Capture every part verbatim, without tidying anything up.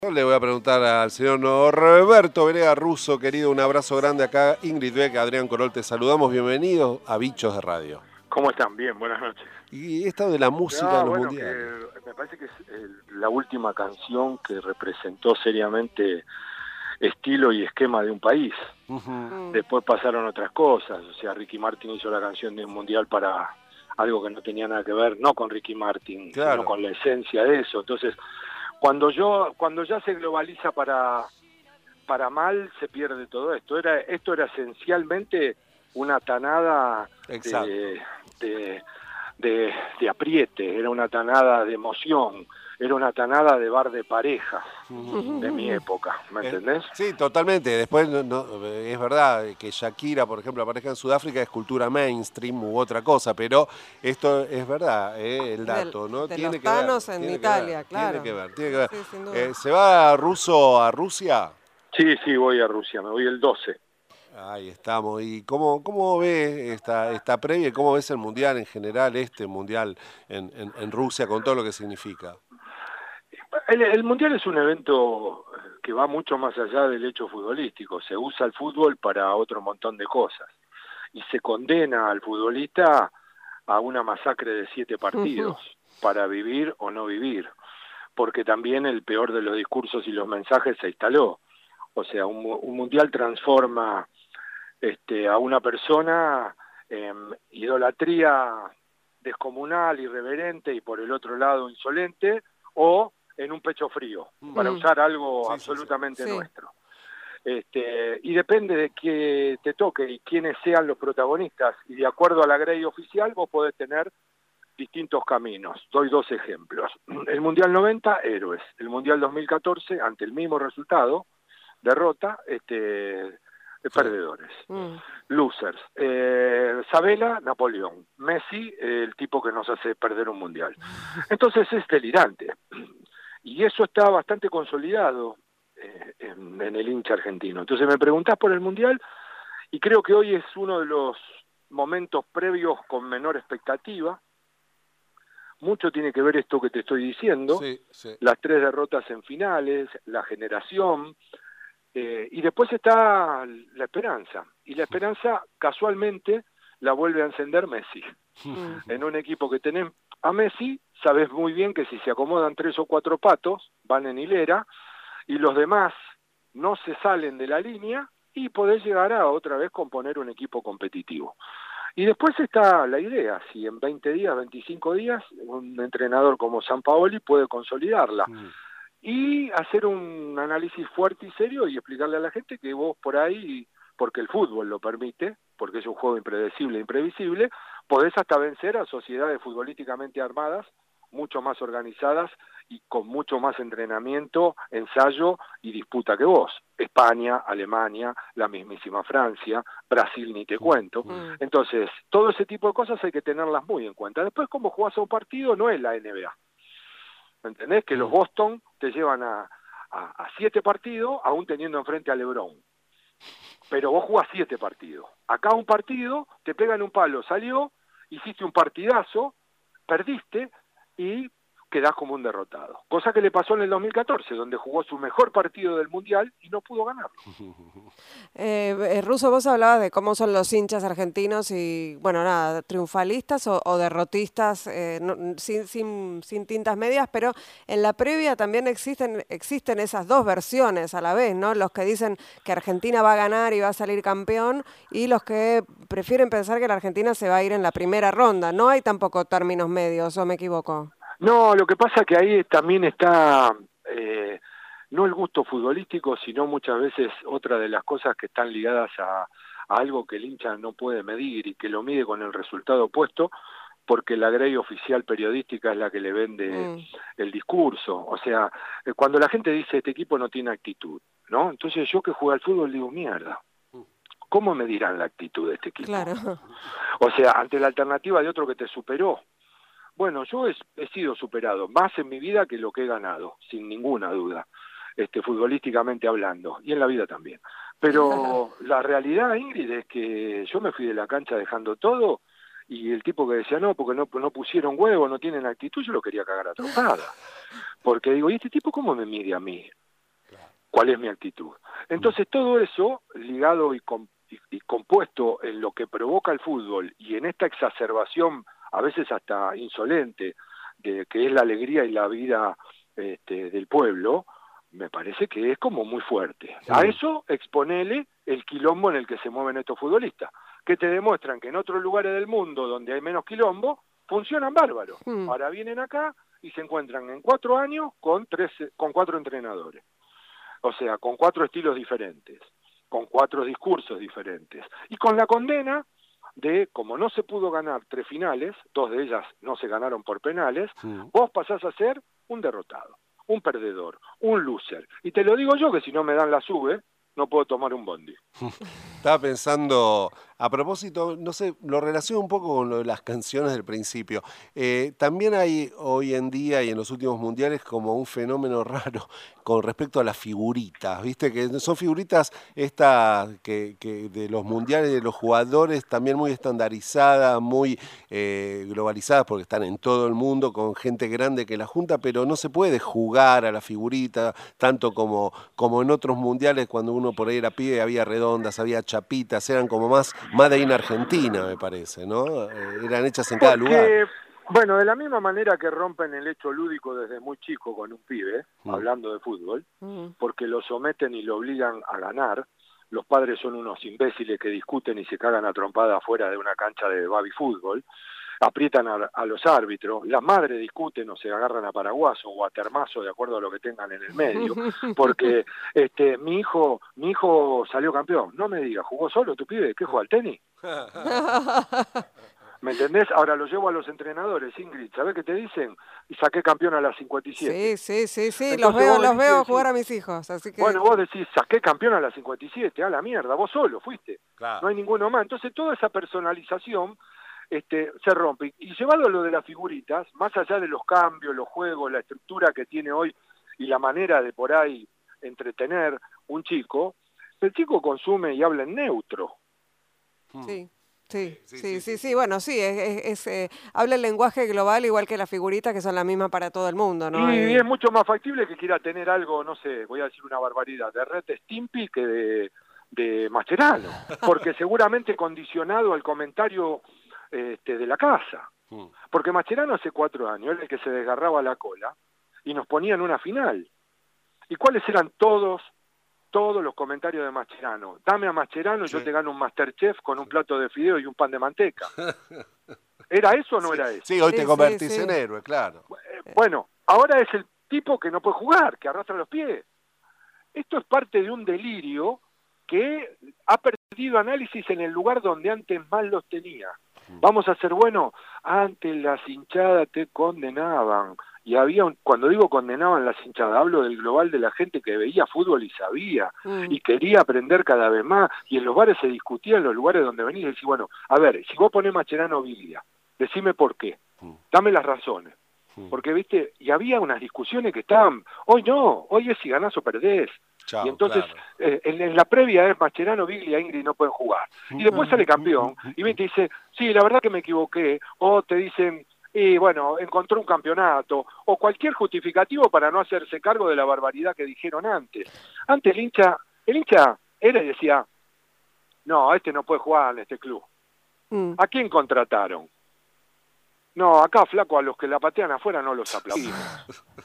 Le voy a preguntar al señor Norberto Venega Russo, querido, un abrazo grande acá. Ingrid Beck, Adrián Corol, te saludamos, bienvenidos a Bichos de Radio. ¿Cómo están? Bien, buenas noches. Y esto de la música Ah, en los bueno, mundiales. que me parece que es el, la última canción que representó seriamente estilo y esquema de un país. Uh-huh. Después pasaron otras cosas, o sea, Ricky Martin hizo la canción de un mundial para algo que no tenía nada que ver, no con Ricky Martin, claro, sino con la esencia de eso. Entonces, cuando yo, cuando ya se globaliza para, para mal, se pierde todo esto. Era, esto era esencialmente una tanada de, de, de, de apriete, era una tanada de emoción, era una tanada de bar de pareja de mi época, ¿me entendés? Sí, totalmente. Después, no, no, es verdad que Shakira, por ejemplo, aparezca en Sudáfrica, es cultura mainstream u otra cosa, pero esto es verdad, eh, el dato, Del, ¿no? De tiene los que ver, Thanos en tiene Italia, que ver, claro. Tiene que ver, tiene que ver. Sí, sin duda. Eh, ¿Se va Russo a Rusia? Sí, sí, voy a Rusia, me voy el doce. Ahí estamos. ¿Y cómo, cómo ves esta, esta previa y cómo ves el Mundial en general, este Mundial en, en, en Rusia, con todo lo que significa? El, el Mundial es un evento que va mucho más allá del hecho futbolístico. Se usa el fútbol para otro montón de cosas. Y se condena al futbolista a una masacre de siete partidos para vivir o no vivir. Porque también el peor de los discursos y los mensajes se instaló. O sea, un, un Mundial transforma este, a una persona en idolatría descomunal, irreverente y por el otro lado insolente, o en un pecho frío, mm. para usar algo sí, absolutamente sí, sí. nuestro. Este, y depende de que te toque y quiénes sean los protagonistas, y de acuerdo a la grey oficial vos podés tener distintos caminos. Doy dos ejemplos. El Mundial noventa, héroes. El Mundial dos mil catorce, ante el mismo resultado, derrota, este, sí. perdedores. Mm. Losers. Eh, Sabela, Napoleón. Messi, eh, el tipo que nos hace perder un Mundial. Entonces es delirante. Y eso está bastante consolidado eh, en, en el hincha argentino. Entonces me preguntás por el Mundial, y creo que hoy es uno de los momentos previos con menor expectativa. Mucho tiene que ver esto que te estoy diciendo, sí, sí. las tres derrotas en finales, la generación, eh, y después está la esperanza. Y la esperanza casualmente la vuelve a encender Messi. En un equipo que tenés a Messi, sabes muy bien que si se acomodan tres o cuatro patos, van en hilera, y los demás no se salen de la línea, y podés llegar a otra vez componer un equipo competitivo. Y después está la idea, si en veinte días, veinticinco días, un entrenador como Sampaoli puede consolidarla. Mm. Y hacer un análisis fuerte y serio y explicarle a la gente que vos por ahí, porque el fútbol lo permite, porque es un juego impredecible e imprevisible, podés hasta vencer a sociedades futbolísticamente armadas, mucho más organizadas y con mucho más entrenamiento, ensayo y disputa que vos. España, Alemania, la mismísima Francia, Brasil ni te cuento. Mm. Entonces, todo ese tipo de cosas hay que tenerlas muy en cuenta. Después, cómo jugás a un partido no es la N B A. ¿Me entendés? Que los Boston te llevan a, a, a siete partidos, aún teniendo enfrente a LeBron. Pero vos jugás siete partidos. Acá un partido, te pegan un palo, salió, hiciste un partidazo, perdiste y quedás como un derrotado. Cosa que le pasó en el dos mil catorce, donde jugó su mejor partido del Mundial y no pudo ganarlo. Eh, Russo, vos hablabas de cómo son los hinchas argentinos y, bueno, nada, triunfalistas o, o derrotistas eh, no, sin, sin, sin tintas medias, pero en la previa también existen, existen esas dos versiones a la vez, ¿no? Los que dicen que Argentina va a ganar y va a salir campeón y los que prefieren pensar que la Argentina se va a ir en la primera ronda. No hay tampoco términos medios, ¿o me equivoco? No, lo que pasa es que ahí también está eh, no el gusto futbolístico, sino muchas veces otra de las cosas que están ligadas a, a algo que el hincha no puede medir y que lo mide con el resultado opuesto, porque la grey oficial periodística es la que le vende mm. el discurso. O sea, cuando la gente dice este equipo no tiene actitud, ¿no? Entonces yo que juego al fútbol digo, mierda, ¿cómo medirán la actitud de este equipo? Claro. O sea, ante la alternativa de otro que te superó. Bueno, yo he, he sido superado más en mi vida que lo que he ganado, sin ninguna duda, este, futbolísticamente hablando, y en la vida también. Pero la realidad, Ingrid, es que yo me fui de la cancha dejando todo, y el tipo que decía, no, porque no, no pusieron huevo, no tienen actitud, yo lo quería cagar a trompada. Porque digo, ¿y este tipo cómo me mide a mí? cuál es mi actitud. Entonces todo eso ligado y, com, y, y compuesto en lo que provoca el fútbol y en esta exacerbación a veces hasta insolente de que es la alegría y la vida este, del pueblo, me parece que es como muy fuerte. Sí. A eso exponele el quilombo en el que se mueven estos futbolistas, que te demuestran que en otros lugares del mundo donde hay menos quilombo, funcionan bárbaros. Mm. Ahora vienen acá y se encuentran en cuatro años con, tres, con cuatro entrenadores. O sea, con cuatro estilos diferentes, con cuatro discursos diferentes. Y con la condena de, como no se pudo ganar tres finales, dos de ellas no se ganaron por penales, sí. Vos pasás a ser un derrotado, un perdedor, un loser. Y te lo digo yo, que si no me dan la sube, no puedo tomar un bondi. Estaba pensando, a propósito, no sé, lo relaciono un poco con lo de las canciones del principio. Eh, también hay hoy en día y en los últimos mundiales como un fenómeno raro con respecto a las figuritas, ¿viste? Que son figuritas estas que, que de los mundiales de los jugadores también muy estandarizadas, muy eh, globalizadas porque están en todo el mundo con gente grande que la junta, pero no se puede jugar a la figurita tanto como, como en otros mundiales cuando uno por ahí era pibe, había redondas, había chapitas, eran como más Made in Argentina, me parece, ¿no? Eh, eran hechas en cada Porque, lugar. Bueno, de la misma manera que rompen el hecho lúdico desde muy chico con un pibe, mm. hablando de fútbol, mm. porque lo someten y lo obligan a ganar, los padres son unos imbéciles que discuten y se cagan a trompada afuera de una cancha de baby fútbol, aprietan a, a los árbitros, las madres discuten o se agarran a paraguaso o a termazo de acuerdo a lo que tengan en el medio, porque este mi hijo mi hijo salió campeón, no me digas, ¿jugó solo tu pibe? ¿Qué jugó al tenis? ¿Me entendés? Ahora lo llevo a los entrenadores, Ingrid, ¿sabés qué te dicen? Y saqué campeón a las cincuenta y siete. Sí, sí, sí, sí, los veo, los veo jugar a mis hijos, así que... Bueno, vos decís, saqué campeón a las cincuenta y siete, a la mierda, vos solo fuiste, claro. No hay ninguno más. Entonces toda esa personalización este, se rompe. Y llevado a lo de las figuritas, más allá de los cambios, los juegos, la estructura que tiene hoy y la manera de por ahí entretener un chico, el chico consume y habla en neutro. Sí. Sí, sí, sí, sí, sí, bueno, sí, es, es, es eh, habla el lenguaje global igual que las figuritas que son las mismas para todo el mundo, ¿no? Y, y es mucho más factible que quiera tener algo, no sé, voy a decir una barbaridad, de Red Stimpy que de, de Mascherano, porque seguramente condicionado al comentario este, de la casa, porque Mascherano hace cuatro años era el que se desgarraba la cola y nos ponía en una final. ¿Y cuáles eran todos? Todos los comentarios de Mascherano. Dame a Mascherano y sí. Yo te gano un Masterchef con un plato de fideo y un pan de manteca. ¿Era eso o no sí. era eso? Sí, hoy sí, te convertís sí, sí. en héroe, claro. Bueno, ahora es el tipo que no puede jugar, que arrastra los pies. Esto es parte de un delirio que ha perdido análisis en el lugar donde antes más los tenía. Vamos a ser buenos, antes las hinchadas te condenaban. Y había, un, cuando digo condenaban las hinchadas, hablo del global de la gente que veía fútbol y sabía, mm. y quería aprender cada vez más, y en los bares se discutía en los lugares donde venís, y decís, bueno, a ver, si vos ponés Mascherano Biglia, decime por qué, mm. dame las razones, mm. porque, viste, y había unas discusiones que estaban, hoy no, hoy es si ganás o perdés, Chao, y entonces claro. eh, en, en la previa es Mascherano, Biglia, Ingrid no pueden jugar, y después sale campeón, y viste, dice, sí, la verdad que me equivoqué, o te dicen, y bueno, encontró un campeonato, o cualquier justificativo para no hacerse cargo de la barbaridad que dijeron antes. Antes el hincha, el hincha era y decía, no, este no puede jugar en este club. Mm. ¿A quién contrataron? No, acá, flaco, a los que la patean afuera no los aplaudimos.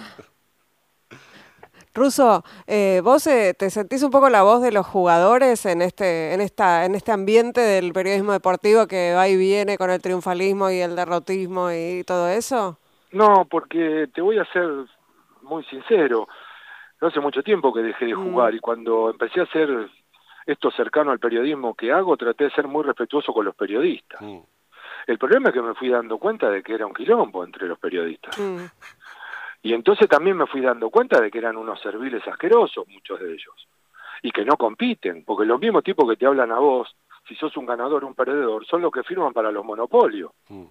Russo, eh, vos eh, te sentís un poco la voz de los jugadores en este, en esta, en este ambiente del periodismo deportivo que va y viene con el triunfalismo y el derrotismo y todo eso. No, porque te voy a ser muy sincero, no hace mucho tiempo que dejé de jugar mm. y cuando empecé a hacer esto cercano al periodismo que hago, traté de ser muy respetuoso con los periodistas. Mm. El problema es que me fui dando cuenta de que era un quilombo entre los periodistas. Mm. Y entonces también me fui dando cuenta de que eran unos serviles asquerosos, muchos de ellos, y que no compiten, porque los mismos tipos que te hablan a vos, si sos un ganador o un perdedor, son los que firman para los monopolios. Mm.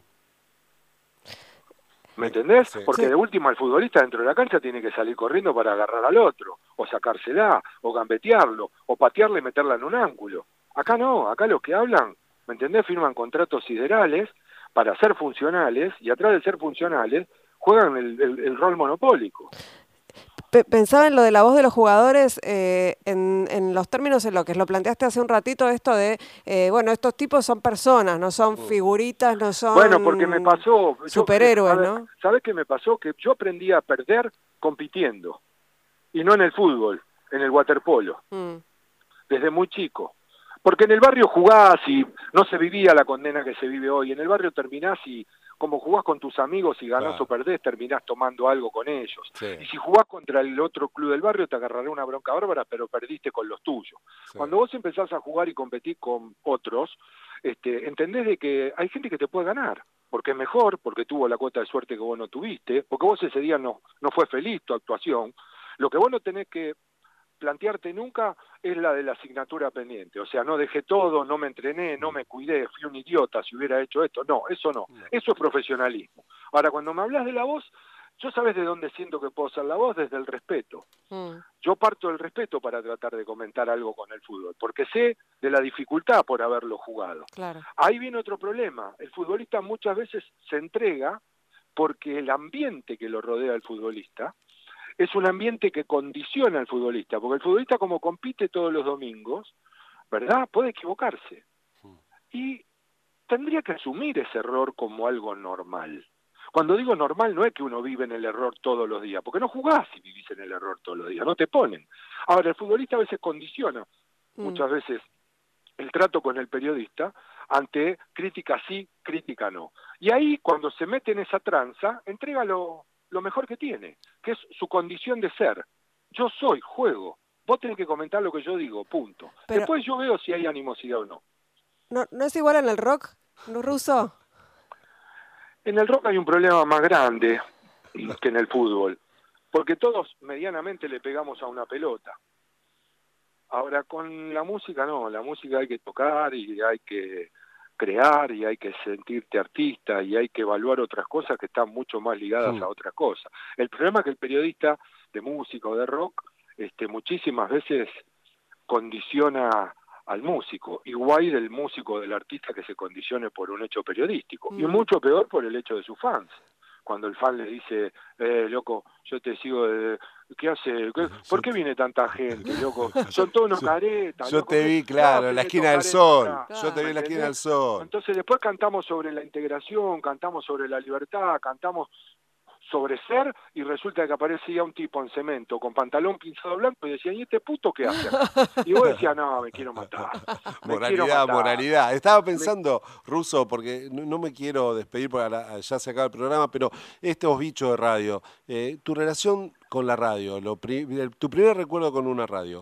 ¿Me entendés? Sí. Porque sí. De última el futbolista dentro de la cancha tiene que salir corriendo para agarrar al otro, o sacársela, o gambetearlo, o patearle y meterla en un ángulo. Acá no, acá los que hablan, ¿me entendés? Firman contratos siderales para ser funcionales, y atrás de ser funcionales, juegan el, el, el rol monopólico. Pe- Pensaba en lo de la voz de los jugadores, eh, en, en los términos en lo que lo planteaste hace un ratito, esto de, eh, bueno, estos tipos son personas, no son figuritas, no Bueno, porque me son pasó... Yo, superhéroes, a ver, ¿no? ¿sabés qué me pasó? Que yo aprendí a perder compitiendo, y no en el fútbol, en el waterpolo, Mm, desde muy chico. Porque en el barrio jugás y no se vivía la condena que se vive hoy. En el barrio terminás y como jugás con tus amigos y ganás Claro. o perdés, terminás tomando algo con ellos. Sí. Y si jugás contra el otro club del barrio te agarrará una bronca bárbara, pero perdiste con los tuyos. Sí. Cuando vos empezás a jugar y competir con otros, este, entendés de que hay gente que te puede ganar, porque es mejor, porque tuvo la cuota de suerte que vos no tuviste, porque vos ese día no, no fue feliz tu actuación. Lo que vos no tenés que plantearte nunca es la de la asignatura pendiente, o sea, no dejé todo, no me entrené, no me cuidé, fui un idiota si hubiera hecho esto, no, eso no, No. eso es profesionalismo. Ahora, cuando me hablas de la voz, yo sabes de dónde siento que puedo ser la voz, desde el respeto. mm, Yo parto del respeto para tratar de comentar algo con el fútbol, porque sé de la dificultad por haberlo jugado. claro. Ahí viene otro problema, el futbolista muchas veces se entrega porque el ambiente que lo rodea al futbolista es un ambiente que condiciona al futbolista, porque el futbolista como compite todos los domingos, ¿verdad? Puede equivocarse. Y tendría que asumir ese error como algo normal. Cuando digo normal no es que uno vive en el error todos los días, porque no jugás si vivís en el error todos los días, no te ponen. Ahora, el futbolista a veces condiciona, Mm. muchas veces, el trato con el periodista ante crítica sí, crítica no. Y ahí, cuando se mete en esa tranza, entrega lo, lo mejor que tiene, que es su condición de ser. Yo soy, juego. Vos tenés que comentar lo que yo digo, punto. Pero- Después yo veo si hay animosidad o no. ¿No, no es igual en el rock, no ruso? En el rock hay un problema más grande que en el fútbol, porque todos medianamente le pegamos a una pelota. Ahora, con la música no, la música hay que tocar y hay que crear y hay que sentirte artista y hay que evaluar otras cosas que están mucho más ligadas Mm. a otras cosas. El problema es que el periodista de música o de rock este, muchísimas veces condiciona al músico, igual del músico, del artista que se condicione por un hecho periodístico, y Mm. mucho peor por el hecho de sus fans. Cuando el fan le dice, eh, loco, yo te sigo, de... ¿qué hace? ¿Qué- ¿Por qué viene tanta gente, loco? Son todos unos caretas. Yo loco, te ¿qué- vi, qué claro, hacen en la estos esquina del caretas sol. acá? Yo te vi en la esquina del ¿Entendés? sol. Entonces después cantamos sobre la integración, cantamos sobre la libertad, cantamos sobre ser, y resulta que aparecía un tipo en cemento con pantalón pinzado blanco y decía, ¿y este puto qué hace acá? Y vos decías, no, me quiero matar. Me quiero Moralidad, matar. moralidad. Estaba pensando, Ruso, porque no, no me quiero despedir porque la- ya se acaba el programa, pero estos bichos de radio, eh, tu relación con la radio, lo pri- el- tu primer recuerdo con una radio.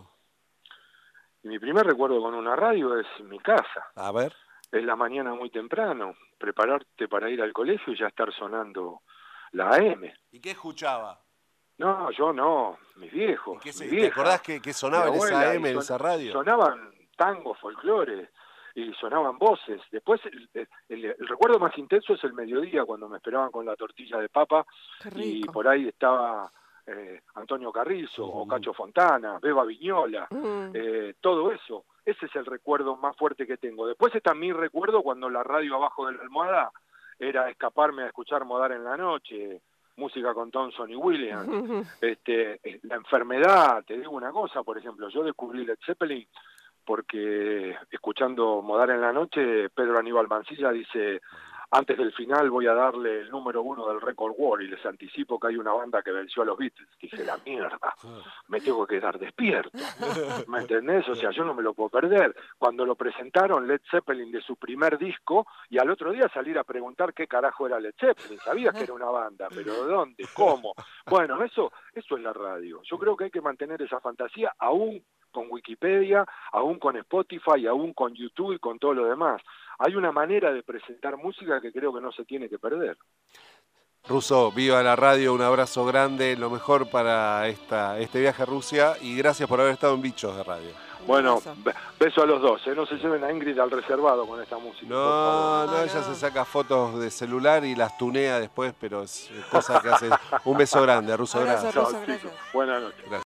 Y mi primer recuerdo con una radio es mi casa. A ver. Es la mañana muy temprano, prepararte para ir al colegio y ya estar sonando la A M. ¿Y qué escuchaba? No, yo no, mis viejos, ¿Y qué se- mi ¿Te vieja, acordás que, que mi sonaba en esa abuela, A M, y en son- esa radio? Sonaban tangos, folclores, y sonaban voces. Después, el, el- el- el recuerdo más intenso es el mediodía, cuando me esperaban con la tortilla de papa, Qué y rico. por ahí estaba eh, Antonio Carrizo, o Ujú. Cacho Fontana, Beba Viñola, Mm. eh, todo eso. Ese es el recuerdo más fuerte que tengo. Después está mi recuerdo cuando la radio abajo de la almohada era escaparme a escuchar Modar en la noche, música con Thompson y Williams, este, eh, la enfermedad. Te digo una cosa, por ejemplo, yo descubrí Led Zeppelin porque escuchando Modar en la noche, Pedro Aníbal Mancilla dice, antes del final voy a darle el número uno del Record War y les anticipo que hay una banda que venció a los Beatles. Dije, la mierda, me tengo que quedar despierto, ¿me entendés? O sea, yo no me lo puedo perder. Cuando lo presentaron Led Zeppelin de su primer disco, y al otro día salir a preguntar qué carajo era Led Zeppelin, sabías que era una banda, pero ¿de dónde? ¿Cómo? Bueno, eso, eso es la radio. Yo creo que hay que mantener esa fantasía aún con Wikipedia, aún con Spotify, aún con YouTube y con todo lo demás. Hay una manera de presentar música que creo que no se tiene que perder. Ruso, viva la radio, un abrazo grande, lo mejor para esta, este viaje a Rusia y gracias por haber estado en Bichos de Radio. Un Bueno, abrazo. be- beso a los dos, ¿eh? No se lleven a Ingrid al reservado con esta música. por No, favor. no, No, ella no. se saca fotos de celular y las tunea después, pero es cosa que hace. Un beso grande, Ruso, Abrazo, gracias. Chao, Ruso, chicos. gracias. Buenas noches. Gracias.